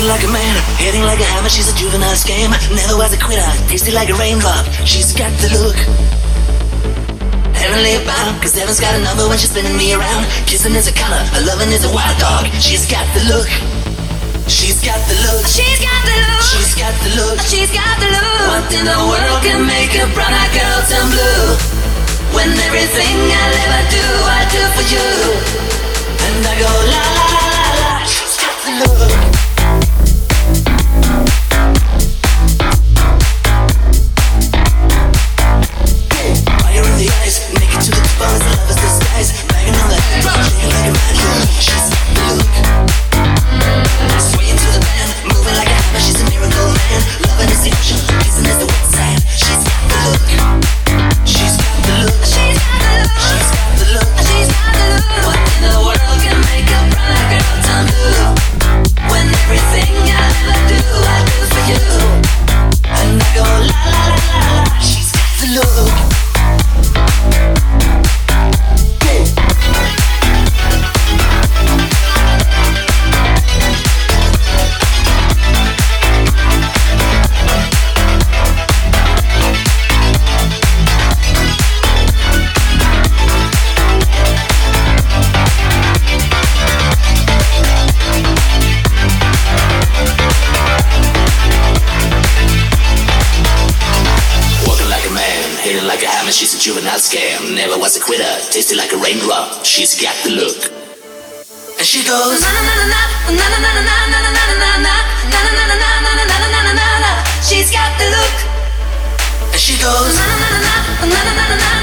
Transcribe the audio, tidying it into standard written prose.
like a man, hitting like a hammer. She's a juvenile scam. Never was a quitter, tasty like a raindrop. She's got the look. Heavenly bound, cause heaven's got a number when she's spinning me around. Kissing is a color, her loving is a wild dog. She's got the look. She's got the look. She's got the look. She's got the look. She's got the look. What in the world can make a brown-eyed girl turn blue? When everything I'll ever do, I do for you. And I go la la la la la. She's got the look. Naked to the bones, love is disguise. Banging on the drum, shaking like a mad. She's got the look. Swaying to the band, moving like a hammer. She's a miracle man. Loving is the ocean, kissing is the wet sand. She's got the look. She's got the look. She's got the look. She's got the look. She's got the look. What in the world can make a brown girl turn blue? When everything I ever do, I do for you. And I go la la la la la. She's got the look. She's a juvenile scam, never was a quitter, tasty like a raindrop. She's got the look. And she goes na na na na na na na na na na na na na na na na na. She's got the look. And she goes na na na na na na na na.